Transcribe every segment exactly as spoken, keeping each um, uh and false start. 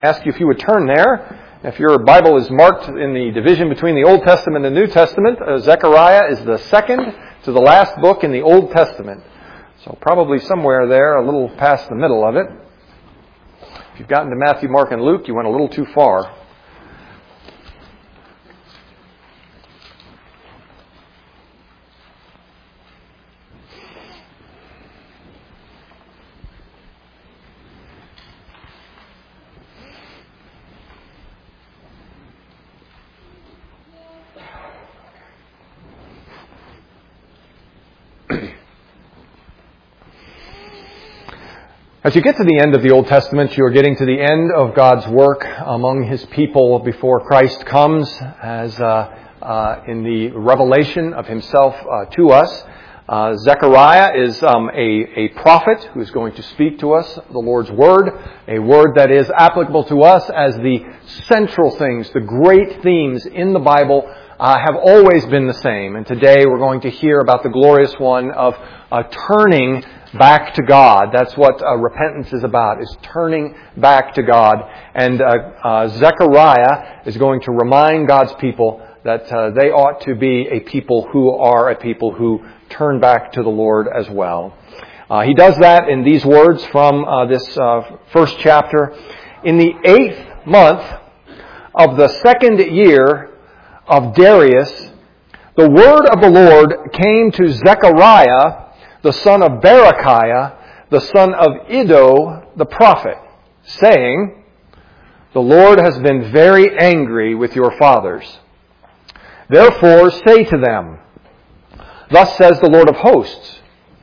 Ask you if you would turn there. If your Bible is marked in the division between the Old Testament and the New Testament, uh, Zechariah is the second to the last book in the Old Testament. So probably somewhere there, a little past the middle of it. If you've gotten to Matthew, Mark, and Luke, you went a little too far. As you get to the end of the Old Testament, you are getting to the end of God's work among His people before Christ comes, as uh, uh, in the revelation of Himself uh, to us. Uh, Zechariah is um, a, a prophet who is going to speak to us the Lord's Word, a word that is applicable to us as the central things, the great themes in the Bible uh, have always been the same. And today we're going to hear about the glorious one of uh, turning back to God. That's what uh, repentance is about, is turning back to God. And uh, uh, Zechariah is going to remind God's people that uh, they ought to be a people who are a people who turn back to the Lord as well. Uh, he does that in these words from uh, this uh, first chapter. In the eighth month of the second year of Darius, the word of the Lord came to Zechariah, the son of Berechiah, the son of Iddo, the prophet, saying, "The Lord has been very angry with your fathers. Therefore say to them, Thus says the Lord of hosts,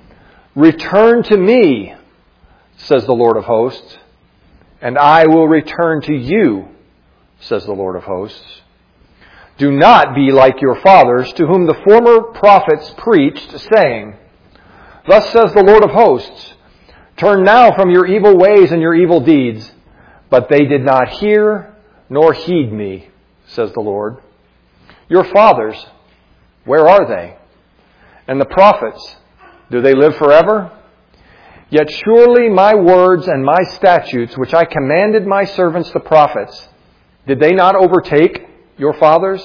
Return to me, says the Lord of hosts, and I will return to you, says the Lord of hosts. Do not be like your fathers, to whom the former prophets preached, saying, Thus says the Lord of hosts, Turn now from your evil ways and your evil deeds. But they did not hear nor heed me, says the Lord. Your fathers, where are they? And the prophets, do they live forever? Yet surely my words and my statutes, which I commanded my servants the prophets, did they not overtake your fathers?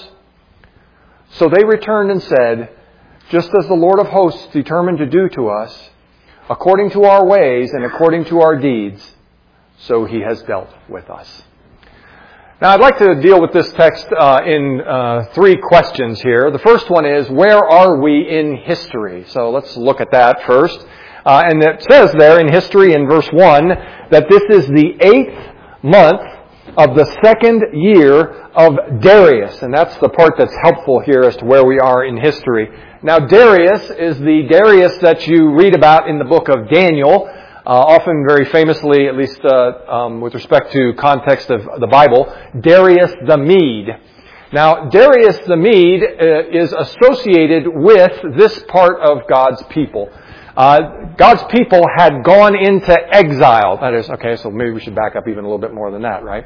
So they returned and said, Just as the Lord of hosts determined to do to us, according to our ways and according to our deeds, so He has dealt with us." Now, I'd like to deal with this text uh, in uh, three questions here. The first one is, where are we in history? So let's look at that first. Uh, and it says there in history in verse one that this is the eighth month of the second year of Darius. And that's the part that's helpful here as to where we are in history. Now, Darius is the Darius that you read about in the book of Daniel, uh, often very famously, at least uh, um, with respect to context of the Bible, Darius the Mede. Now, Darius the Mede uh, is associated with this part of God's people. Uh, God's people had gone into exile. That is, okay, so maybe we should back up even a little bit more than that, right?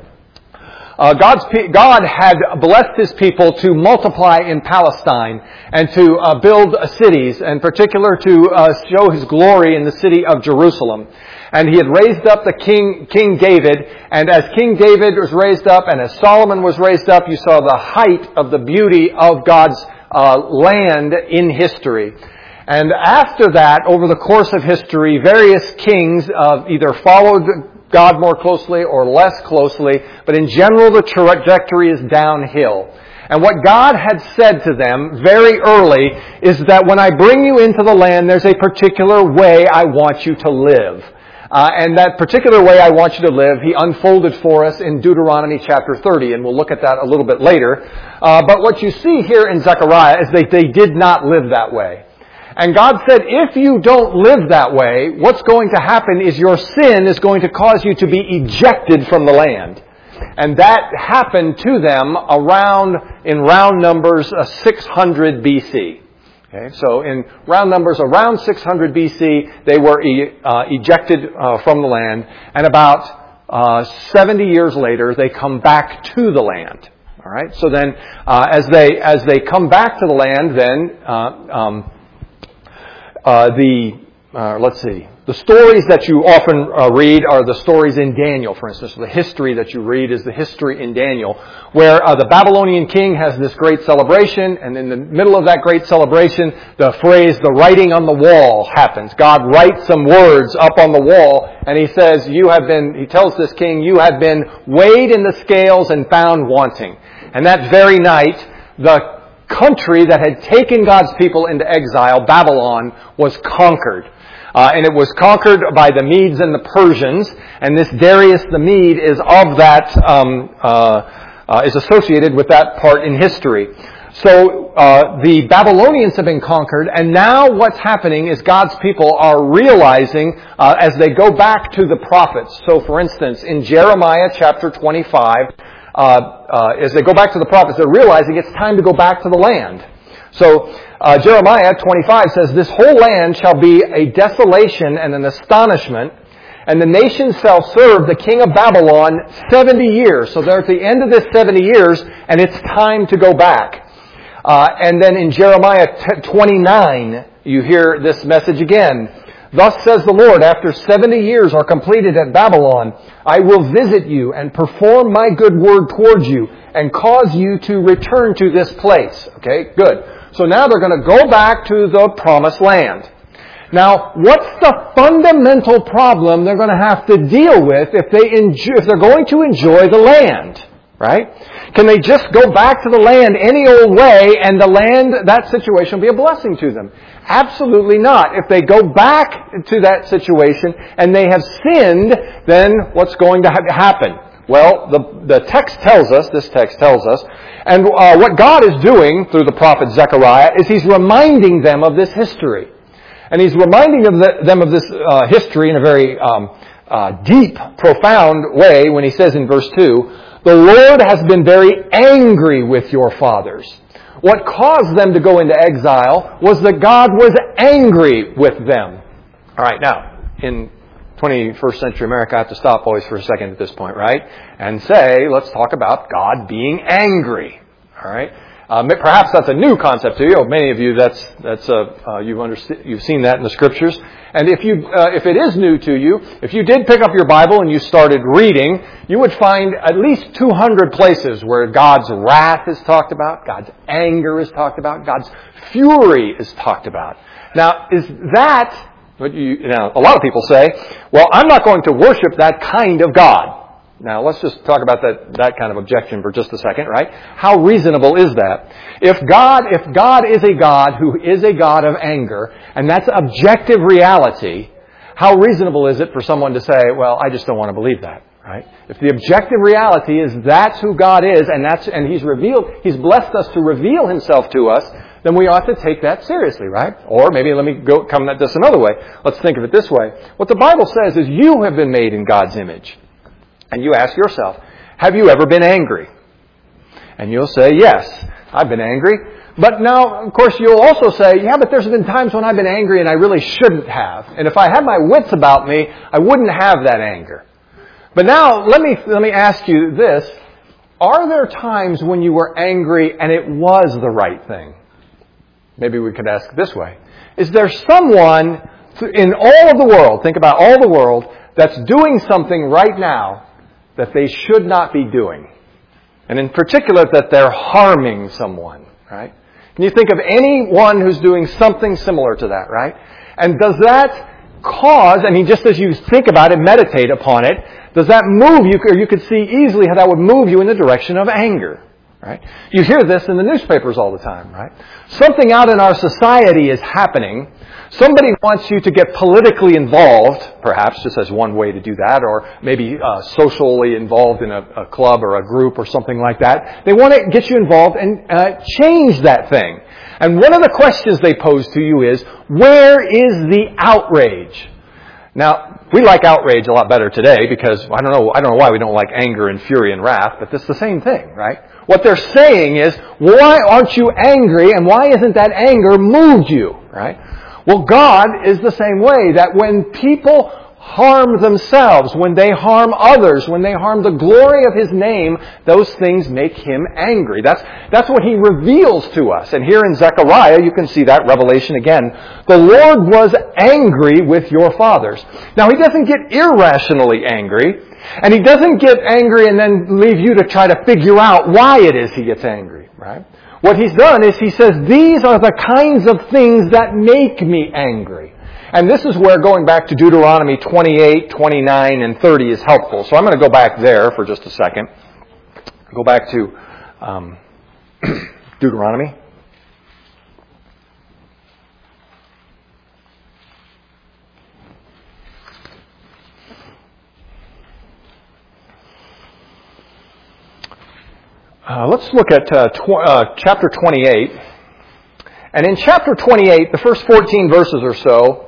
Uh, God's pe- God had blessed His people to multiply in Palestine and to uh, build uh, cities, in particular to uh, show His glory in the city of Jerusalem. And He had raised up the king, King David, and as King David was raised up and as Solomon was raised up, you saw the height of the beauty of God's uh, land in history. And after that, over the course of history, various kings uh, either followed God more closely or less closely, but in general the trajectory is downhill. And what God had said to them very early is that when I bring you into the land, there's a particular way I want you to live. Uh, and that particular way I want you to live, He unfolded for us in Deuteronomy chapter thirty, and we'll look at that a little bit later. Uh, but what you see here in Zechariah is that they did not live that way. And God said, if you don't live that way, what's going to happen is your sin is going to cause you to be ejected from the land. And that happened to them around, in round numbers, uh, six hundred B C. Okay, so in round numbers, around six hundred B C, they were e- uh, ejected uh, from the land. And about uh, seventy years later, they come back to the land. All right. So then, uh, as they as they come back to the land, then uh, um, uh, the uh, let's see, the stories that you often uh, read are the stories in Daniel, for instance. The history that you read is the history in Daniel, where uh, the Babylonian king has this great celebration, and in the middle of that great celebration, the phrase, the writing on the wall, happens. God writes some words up on the wall, and he says, you have been, he tells this king, you have been weighed in the scales and found wanting. And that very night, the country that had taken God's people into exile, Babylon, was conquered. Uh, and it was conquered by the Medes and the Persians, and this Darius the Mede is of that, um, uh, uh, is associated with that part in history. So uh, the Babylonians have been conquered, and now what's happening is God's people are realizing uh, as they go back to the prophets. So for instance, in Jeremiah chapter twenty-five, uh, uh, as they go back to the prophets, they're realizing it's time to go back to the land. So uh, Jeremiah twenty-five says, this whole land shall be a desolation and an astonishment, and the nations shall serve the king of Babylon seventy years. So they're at the end of this seventy years, and it's time to go back. Uh, and then in Jeremiah twenty-nine, you hear this message again. Thus says the Lord, after seventy years are completed at Babylon, I will visit you and perform my good word towards you and cause you to return to this place. Okay, good. So now they're going to go back to the promised land. Now, what's the fundamental problem they're going to have to deal with if they enjoy, if they're going to enjoy the land? Right? Can they just go back to the land any old way and the land, that situation will be a blessing to them? Absolutely not. If they go back to that situation and they have sinned, then what's going to ha- happen? Well, the, the text tells us, this text tells us, and uh, what God is doing through the prophet Zechariah is He's reminding them of this history. And He's reminding of the, them of this uh, history in a very um, uh, deep, profound way when He says in verse two, the Lord has been very angry with your fathers. What caused them to go into exile was that God was angry with them. All right, now, in twenty-first century America, I have to stop always for a second at this point, right? And say, let's talk about God being angry. All right? Uh, perhaps that's a new concept to you. Many of you, that's that's uh, uh, you've understood, you've seen that in the Scriptures. And if you uh, if it is new to you, if you did pick up your Bible and you started reading, you would find at least two hundred places where God's wrath is talked about, God's anger is talked about, God's fury is talked about. Now, is that what you, you know? A lot of people say, "Well, I'm not going to worship that kind of God." Now, let's just talk about that, that kind of objection for just a second, right? How reasonable is that? If God, if God is a God who is a God of anger, and that's objective reality, how reasonable is it for someone to say, well, I just don't want to believe that, right? If the objective reality is that's who God is, and that's, and He's revealed, He's blessed us to reveal Himself to us, then we ought to take that seriously, right? Or maybe let me go come at this another way. Let's think of it this way. What the Bible says is you have been made in God's image. And you ask yourself, have you ever been angry? And you'll say, yes, I've been angry. But now, of course, you'll also say, yeah, but there's been times when I've been angry and I really shouldn't have. And if I had my wits about me, I wouldn't have that anger. But now, let me, let me ask you this. Are there times when you were angry and it was the right thing? Maybe we could ask this way. Is there someone in all of the world, think about all the world, that's doing something right now that they should not be doing? And in particular, that they're harming someone, right? Can you think of anyone who's doing something similar to that, right? And does that cause, I mean, just as you think about it, meditate upon it, does that move you, or you could see easily how that would move you in the direction of anger, right? You hear this in the newspapers all the time, right? Something out in our society is happening. Somebody wants you to get politically involved, perhaps, just as one way to do that, or maybe uh, socially involved in a, a club or a group or something like that. They want to get you involved and uh, change that thing. And one of the questions they pose to you is, where is the outrage? Now, we like outrage a lot better today because I don't know, I don't know why we don't like anger and fury and wrath, but it's the same thing, right? What they're saying is, why aren't you angry and why isn't that anger moved you, right? Well, God is the same way, that when people harm themselves, when they harm others, when they harm the glory of His name, those things make Him angry. That's, that's what He reveals to us. And here in Zechariah, you can see that revelation again. The Lord was angry with your fathers. Now, He doesn't get irrationally angry, and He doesn't get angry and then leave you to try to figure out why it is He gets angry, right? What He's done is He says, these are the kinds of things that make me angry. And this is where going back to Deuteronomy twenty-eight, twenty-nine, and thirty is helpful. So I'm going to go back there for just a second. Go back to um, Deuteronomy. Uh, let's look at uh, tw- uh, chapter twenty-eight. And in chapter twenty-eight, the first fourteen verses or so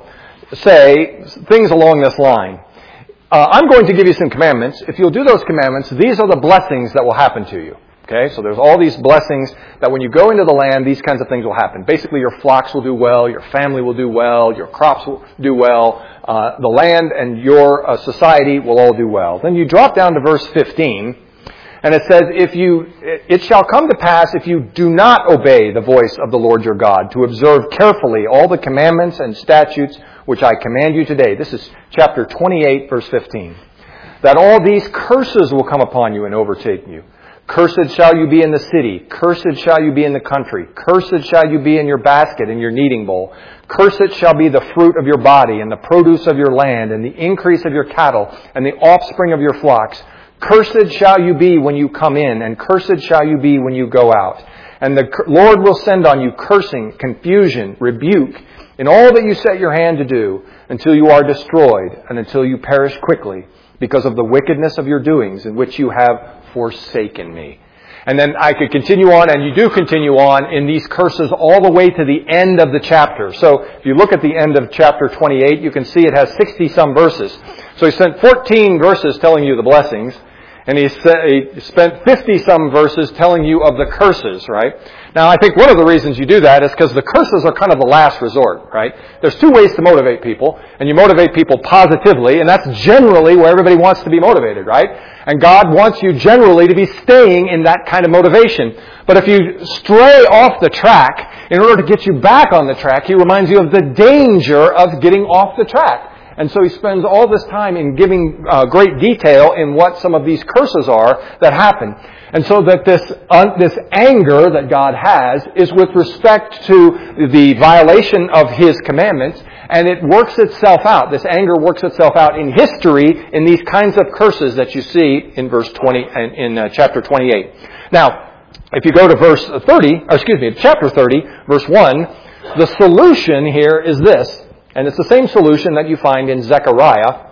say things along this line. Uh, I'm going to give you some commandments. If you'll do those commandments, these are the blessings that will happen to you. Okay, so there's all these blessings that when you go into the land, these kinds of things will happen. Basically, your flocks will do well, your family will do well, your crops will do well, uh, the land and your uh, society will all do well. Then you drop down to verse fifteen. And it says, "If you, it shall come to pass if you do not obey the voice of the Lord your God, to observe carefully all the commandments and statutes which I command you today." This is chapter twenty-eight, verse fifteen. "That all these curses will come upon you and overtake you. Cursed shall you be in the city. Cursed shall you be in the country. Cursed shall you be in your basket and your kneading bowl. Cursed shall be the fruit of your body and the produce of your land and the increase of your cattle and the offspring of your flocks. Cursed shall you be when you come in, and cursed shall you be when you go out. And the Lord will send on you cursing, confusion, rebuke, in all that you set your hand to do, until you are destroyed, and until you perish quickly, because of the wickedness of your doings, in which you have forsaken me." And then I could continue on, and you do continue on in these curses all the way to the end of the chapter. So if you look at the end of chapter twenty-eight, you can see it has sixty-some verses. So he spent fourteen verses telling you the blessings, and he spent fifty-some verses telling you of the curses, right? Now, I think one of the reasons you do that is because the curses are kind of the last resort, right? There's two ways to motivate people, and you motivate people positively, and that's generally where everybody wants to be motivated, right? And God wants you generally to be staying in that kind of motivation. But if you stray off the track, in order to get you back on the track, He reminds you of the danger of getting off the track. And so He spends all this time in giving uh, great detail in what some of these curses are that happen. And so that this uh, this anger that God has is with respect to the violation of His commandments, and it works itself out. This anger works itself out in history in these kinds of curses that you see in verse twenty and in uh, chapter twenty-eight. Now, if you go to verse thirty, or excuse me, chapter thirty, verse one, the solution here is this. And it's the same solution that you find in Zechariah.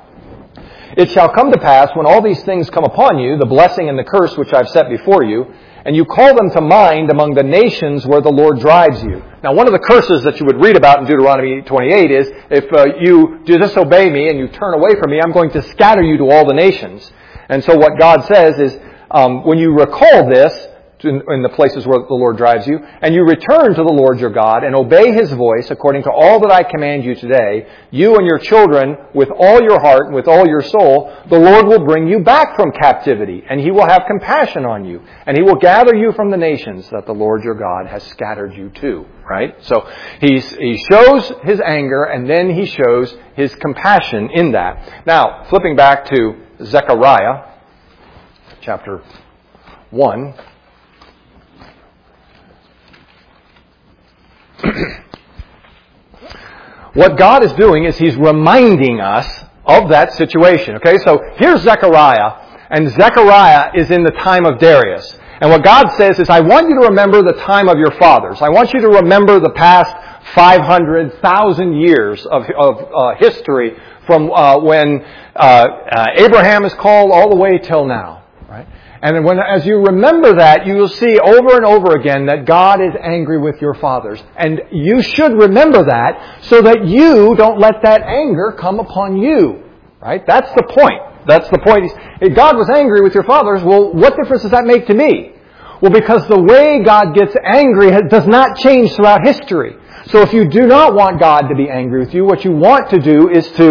"It shall come to pass when all these things come upon you, the blessing and the curse which I've set before you, and you call them to mind among the nations where the Lord drives you." Now, one of the curses that you would read about in Deuteronomy twenty-eight is, if uh, you disobey me and you turn away from me, I'm going to scatter you to all the nations. And so what God says is, um, when you recall this, In, in the places where the Lord drives you, and you return to the Lord your God and obey His voice according to all that I command you today, you and your children with all your heart and with all your soul, the Lord will bring you back from captivity, and He will have compassion on you, and He will gather you from the nations that the Lord your God has scattered you to. Right? So he's, he shows His anger, and then He shows His compassion in that. Now, flipping back to Zechariah, chapter one. What God is doing is He's reminding us of that situation. Okay, so here's Zechariah, and Zechariah is in the time of Darius. And what God says is, I want you to remember the time of your fathers. I want you to remember the past five hundred thousand years of, of uh, history from uh, when uh, uh, Abraham is called all the way till now. And when, as you remember that, you will see over and over again that God is angry with your fathers. And you should remember that so that you don't let that anger come upon you. Right? That's the point. That's the point. If God was angry with your fathers, well, what difference does that make to me? Well, because the way God gets angry does not change throughout history. So if you do not want God to be angry with you, what you want to do is to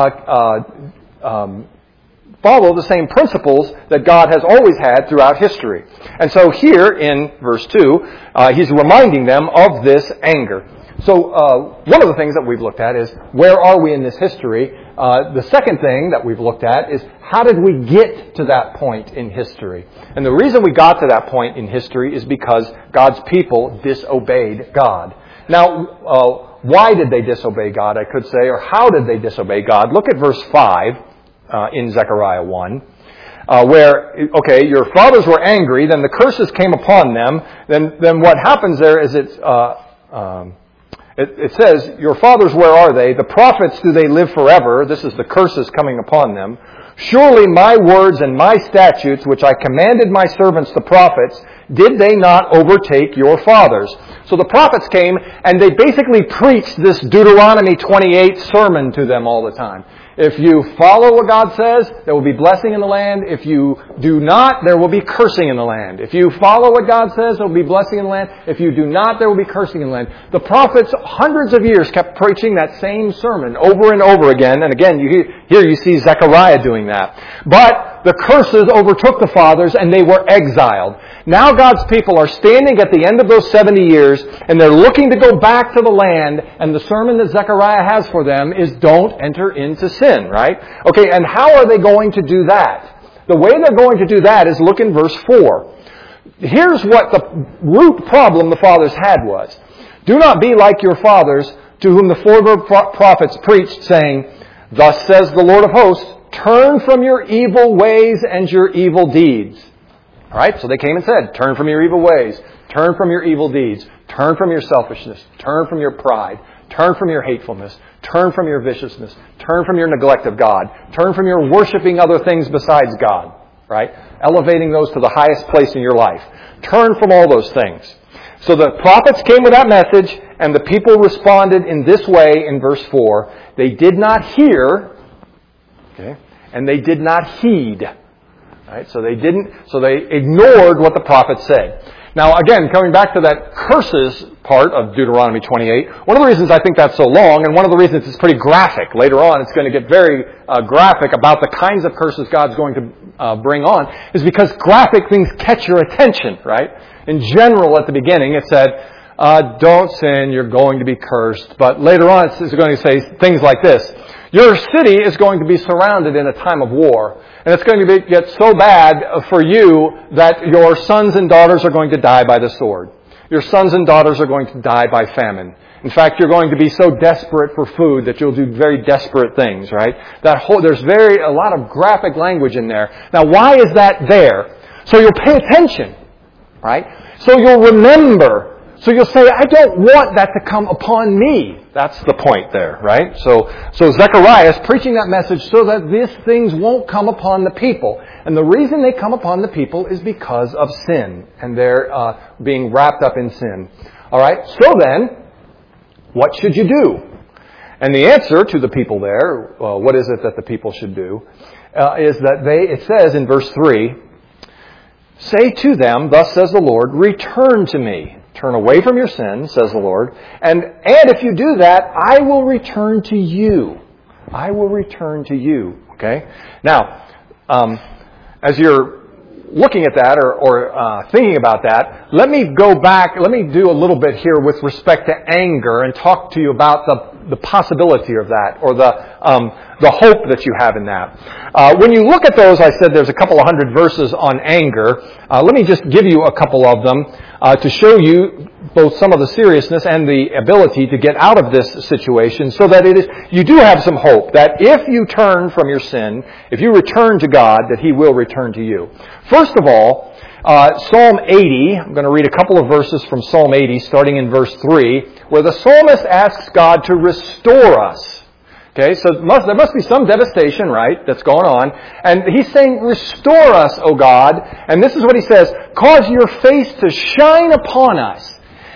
uh, uh, um, follow the same principles that God has always had throughout history. And so here in verse two, uh, he's reminding them of this anger. So uh, one of the things that we've looked at is, where are we in this history? Uh, the second thing that we've looked at is, how did we get to that point in history? And the reason we got to that point in history is because God's people disobeyed God. Now, uh, why did they disobey God, I could say, or how did they disobey God? Look at verse five uh, in Zechariah one. Uh, where, okay, your fathers were angry, then the curses came upon them. Then, then what happens there is it's, uh, um, it, it says, your fathers, where are they? The prophets, do they live forever? This is the curses coming upon them. Surely my words and my statutes, which I commanded my servants the prophets, did they not overtake your fathers? So the prophets came and they basically preached this Deuteronomy twenty-eight sermon to them all the time. If you follow what God says, there will be blessing in the land. If you do not, there will be cursing in the land. If you follow what God says, there will be blessing in the land. If you do not, there will be cursing in the land. The prophets, hundreds of years, kept preaching that same sermon over and over again. And again, you hear, here you see Zechariah doing that. But the curses overtook the fathers and they were exiled. Now God's people are standing at the end of those seventy years and they're looking to go back to the land, and the sermon that Zechariah has for them is, don't enter into sin, right? Okay, and how are they going to do that? The way they're going to do that is, look in verse four. Here's what the root problem the fathers had was. Do not be like your fathers, to whom the former prophets preached, saying, thus says the Lord of hosts, turn from your evil ways and your evil deeds. All right, so they came and said, turn from your evil ways, turn from your evil deeds, turn from your selfishness, turn from your pride, turn from your hatefulness, turn from your viciousness, turn from your neglect of God, turn from your worshiping other things besides God, right? Elevating those to the highest place in your life. Turn from all those things. So the prophets came with that message, and the people responded in this way in verse four. They did not hear, okay, and they did not heed. Right? So they didn't, so they ignored what the prophet said. Now again, coming back to that curses part of Deuteronomy twenty-eight, one of the reasons I think that's so long, and one of the reasons it's pretty graphic, later on it's going to get very uh, graphic about the kinds of curses God's going to uh, bring on, is because graphic things catch your attention, right? In general, at the beginning, it said, uh, don't sin, you're going to be cursed. But later on, it's going to say things like this. Your city is going to be surrounded in a time of war. And it's going to be, get so bad for you that your sons and daughters are going to die by the sword. Your sons and daughters are going to die by famine. In fact, you're going to be so desperate for food that you'll do very desperate things, right? That whole, there's very, a lot of graphic language in there. Now, why is that there? So you'll pay attention, right? So you'll remember. So you'll say, I don't want that to come upon me. That's the point there, right? So, so Zechariah is preaching that message so that these things won't come upon the people. And the reason they come upon the people is because of sin. And they're uh, being wrapped up in sin. All right? So then, what should you do? And the answer to the people there, well, what is it that the people should do, uh, is that they, it says in verse three, say to them, thus says the Lord, return to me. Turn away from your sin, says the Lord. And, and if you do that, I will return to you. I will return to you. Okay? Now, um, as you're looking at that or, or uh, thinking about that, let me go back, let me do a little bit here with respect to anger and talk to you about the, the possibility of that, or the, um, the hope that you have in that. Uh, when you look at those, I said there's a couple of hundred verses on anger. Uh, let me just give you a couple of them uh, to show you both some of the seriousness and the ability to get out of this situation, so that it is, you do have some hope that if you turn from your sin, if you return to God, that He will return to you. First of all, uh, Psalm eighty, I'm going to read a couple of verses from Psalm eighty, starting in verse three, where the psalmist asks God to restore us. Okay, so must, there must be some devastation, right, that's going on. And he's saying, restore us, O God. And this is what he says, cause your face to shine upon us,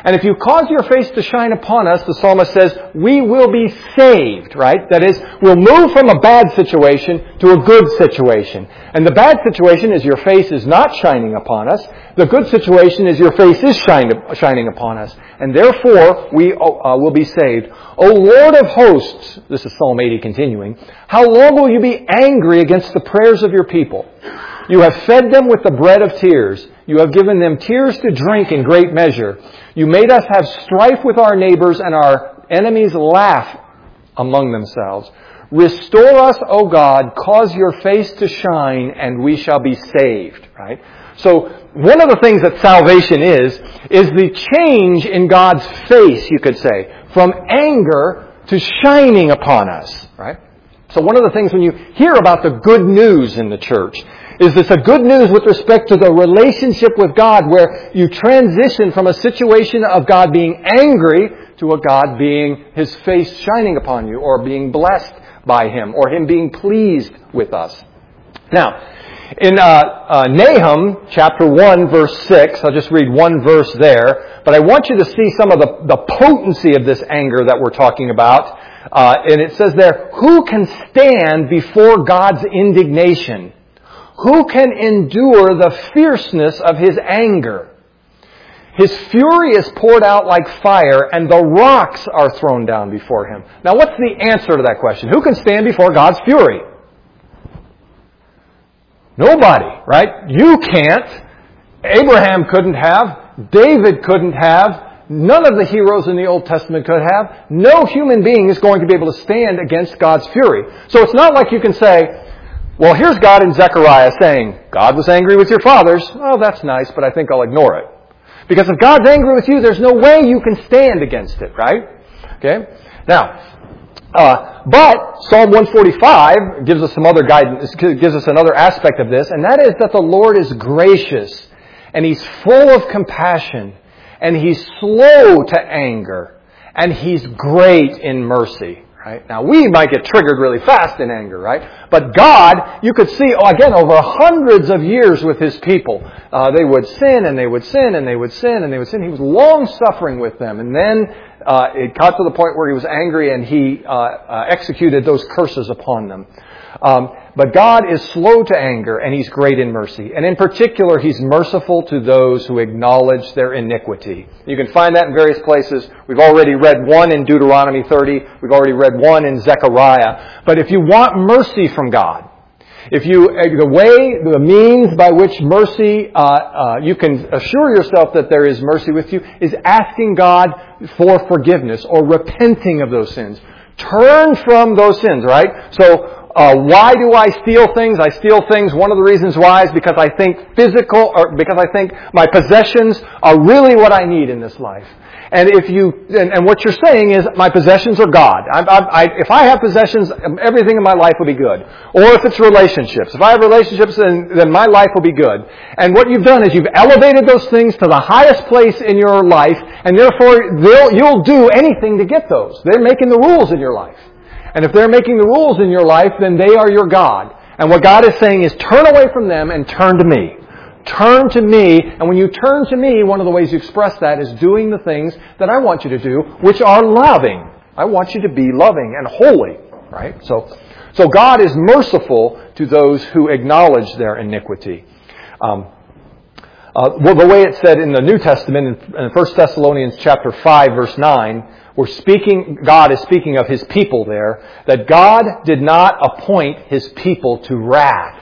And if you cause your face to shine upon us, the psalmist says, we will be saved, right? That is, we'll move from a bad situation to a good situation. And the bad situation is your face is not shining upon us. The good situation is your face is shine, shining upon us. And therefore, we uh, will be saved. O Lord of hosts, this is Psalm eighty continuing, how long will you be angry against the prayers of your people? You have fed them with the bread of tears. You have given them tears to drink in great measure. You made us have strife with our neighbors, and our enemies laugh among themselves. Restore us, O God, cause your face to shine, and we shall be saved. Right? So one of the things that salvation is, is the change in God's face, you could say, from anger to shining upon us. Right? So one of the things when you hear about the good news in the church, is this a good news with respect to the relationship with God, where you transition from a situation of God being angry to a God being His face shining upon you, or being blessed by Him, or Him being pleased with us. Now, in uh, uh, Nahum chapter one, verse six, I'll just read one verse there, but I want you to see some of the, the potency of this anger that we're talking about. Uh, and it says there, who can stand before God's indignation? Who can endure the fierceness of His anger? His fury is poured out like fire, and the rocks are thrown down before Him. Now, what's the answer to that question? Who can stand before God's fury? Nobody, right? You can't. Abraham couldn't have. David couldn't have. None of the heroes in the Old Testament could have. No human being is going to be able to stand against God's fury. So it's not like you can say, well, here's God in Zechariah saying, God was angry with your fathers. Oh, that's nice, but I think I'll ignore it. Because if God's angry with you, there's no way you can stand against it, right? Okay? Now, uh, but Psalm one forty-five gives us some other guidance, gives us another aspect of this, and that is that the Lord is gracious, and He's full of compassion, and He's slow to anger, and He's great in mercy. Right? Now, we might get triggered really fast in anger, right? But God, you could see, again, over hundreds of years with His people, uh, they would sin and they would sin and they would sin and they would sin. He was long-suffering with them. And then uh, it got to the point where He was angry and He uh, uh, executed those curses upon them. Um, but God is slow to anger, and He's great in mercy. And in particular, He's merciful to those who acknowledge their iniquity. You can find that in various places. We've already read one in Deuteronomy thirty. We've already read one in Zechariah. But if you want mercy from God, if you, the way, the means by which mercy, uh, uh, you can assure yourself that there is mercy with you, is asking God for forgiveness or repenting of those sins. Turn from those sins, right? So, Uh, why do I steal things? I steal things. One of the reasons why is because I think physical, or because I think my possessions are really what I need in this life. And if you, and, and what you're saying is, my possessions are God. I, I, I, if I have possessions, everything in my life will be good. Or if it's relationships. If I have relationships, then, then my life will be good. And what you've done is you've elevated those things to the highest place in your life, and therefore they'll, you'll do anything to get those. They're making the rules in your life. And if they're making the rules in your life, then they are your God. And what God is saying is, turn away from them and turn to me. Turn to me. And when you turn to me, one of the ways you express that is doing the things that I want you to do, which are loving. I want you to be loving and holy. Right? So, so God is merciful to those who acknowledge their iniquity. Um, uh, well, the way it's said in the New Testament, in, in First Thessalonians chapter five, verse nine, We're speaking, God is speaking of His people there, that God did not appoint His people to wrath,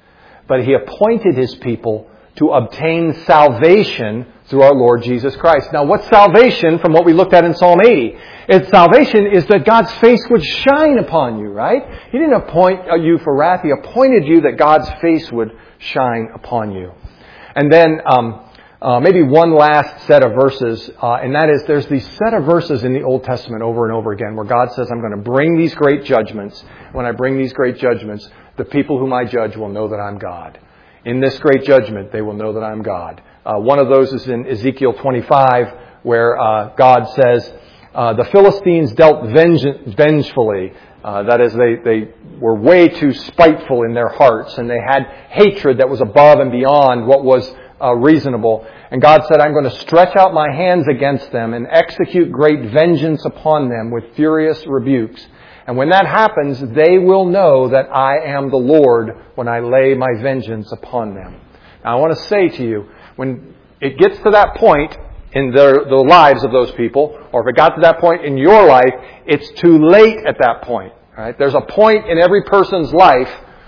but He appointed His people to obtain salvation through our Lord Jesus Christ. Now, what's salvation from what we looked at in Psalm eighty? It's salvation is that God's face would shine upon you, right? He didn't appoint you for wrath. He appointed you that God's face would shine upon you. And then, um, Uh, maybe one last set of verses, uh, and that is there's these set of verses in the Old Testament over and over again where God says, I'm going to bring these great judgments. When I bring these great judgments, the people whom I judge will know that I'm God. In this great judgment, they will know that I'm God. Uh, one of those is in Ezekiel twenty-five, where uh, God says, uh, the Philistines dealt venge- vengefully. Uh, that is, they, they were way too spiteful in their hearts, and they had hatred that was above and beyond what was uh, reasonable. And God said, I'm going to stretch out my hands against them and execute great vengeance upon them with furious rebukes. And when that happens, they will know that I am the Lord when I lay my vengeance upon them. Now, I want to say to you, when it gets to that point in their, the lives of those people, or if it got to that point in your life, it's too late at that point. Right? There's a point in every person's life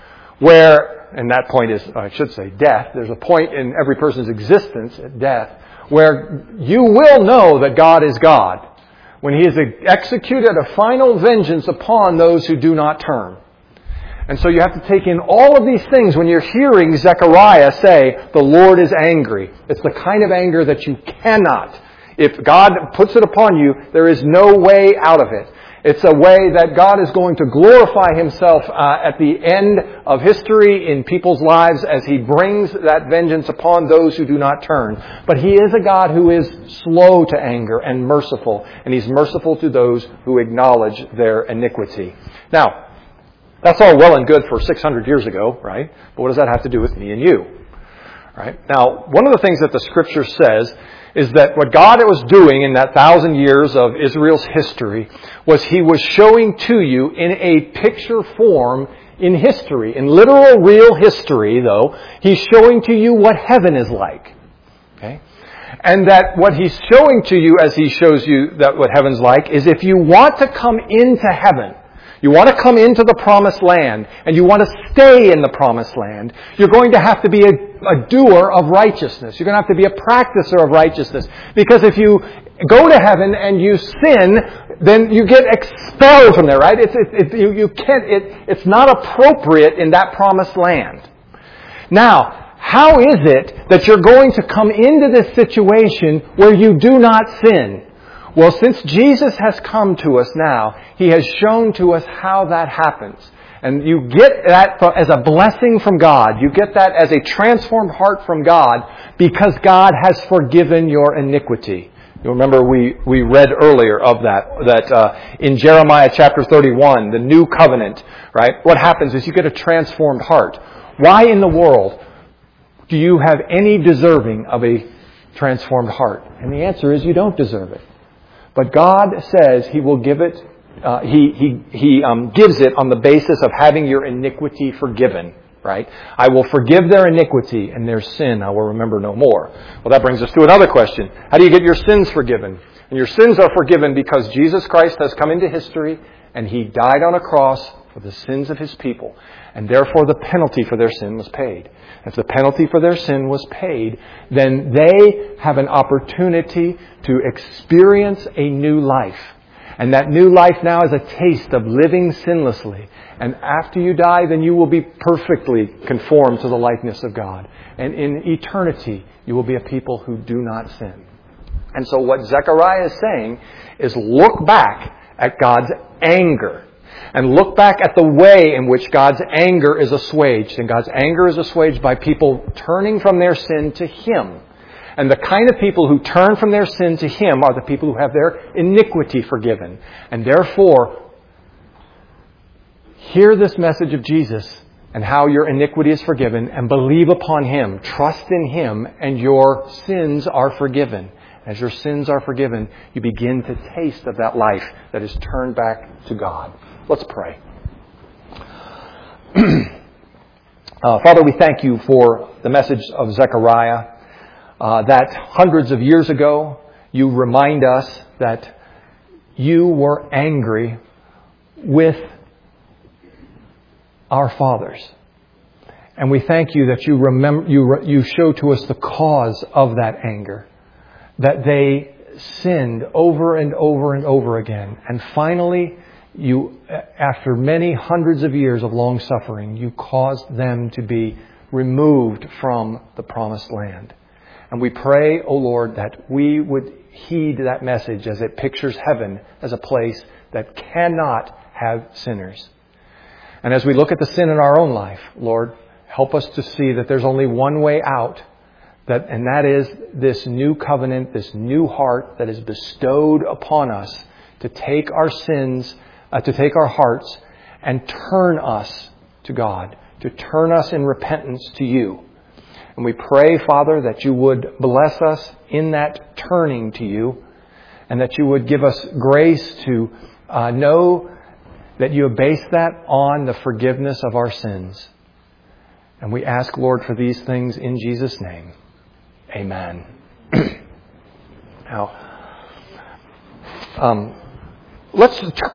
where, and that point is, I should say, death. There's a point in every person's existence at death where you will know that God is God, when He has executed a final vengeance upon those who do not turn. And so you have to take in all of these things when you're hearing Zechariah say, the Lord is angry. It's the kind of anger that you cannot. If God puts it upon you, there is no way out of it. It's a way that God is going to glorify Himself uh, at the end of history in people's lives as He brings that vengeance upon those who do not turn. But He is a God who is slow to anger and merciful. And He's merciful to those who acknowledge their iniquity. Now, that's all well and good for six hundred years ago, right? But what does that have to do with me and you? Right? Now, one of the things that the Scripture says is that what God was doing in that thousand years of Israel's history was He was showing to you in a picture form in history, in literal, real history, though, He's showing to you what heaven is like. Okay? And that what He's showing to you as He shows you that what heaven's like is if you want to come into heaven, you want to come into the promised land, and you want to stay in the promised land, you're going to have to be a, a doer of righteousness. You're going to have to be a practicer of righteousness. Because if you go to heaven and you sin, then you get expelled from there, right? It's, it, it, you, you can't, it, it's not appropriate in that promised land. Now, how is it that you're going to come into this situation where you do not sin? Well, since Jesus has come to us now, He has shown to us how that happens. And you get that as a blessing from God. You get that as a transformed heart from God because God has forgiven your iniquity. You remember we, we read earlier of that, that uh, in Jeremiah chapter thirty-one, the new covenant, right? What happens is you get a transformed heart. Why in the world do you have any deserving of a transformed heart? And the answer is you don't deserve it. But God says He will give it, uh, He, He, He um, gives it on the basis of having your iniquity forgiven, right? I will forgive their iniquity and their sin I will remember no more. Well, that brings us to another question. How do you get your sins forgiven? And your sins are forgiven because Jesus Christ has come into history and He died on a cross for the sins of His people. And therefore the penalty for their sin was paid. If the penalty for their sin was paid, then they have an opportunity to experience a new life. And that new life now is a taste of living sinlessly. And after you die, then you will be perfectly conformed to the likeness of God. And in eternity, you will be a people who do not sin. And so what Zechariah is saying is look back at God's anger. And look back at the way in which God's anger is assuaged. And God's anger is assuaged by people turning from their sin to Him. And the kind of people who turn from their sin to Him are the people who have their iniquity forgiven. And therefore, hear this message of Jesus and how your iniquity is forgiven and believe upon Him. Trust in Him and your sins are forgiven. As your sins are forgiven, you begin to taste of that life that is turned back to God. Let's pray. uh, Father, we thank You for the message of Zechariah, uh, that hundreds of years ago, You remind us that You were angry with our fathers. And we thank You that You remember, You, you show to us the cause of that anger, that they sinned over and over and over again. And finally, You, after many hundreds of years of long suffering, You caused them to be removed from the promised land. And we pray, O Lord, that we would heed that message as it pictures heaven as a place that cannot have sinners. And as we look at the sin in our own life, Lord, help us to see that there's only one way out, that, and that is this new covenant, this new heart that is bestowed upon us to take our sins, Uh, to take our hearts and turn us to God, to turn us in repentance to You. And we pray, Father, that you would bless us in that turning to you, and that you would give us grace to uh, know that you have based that on the forgiveness of our sins. And we ask, Lord, for these things in Jesus' name. Amen. Now, um, let's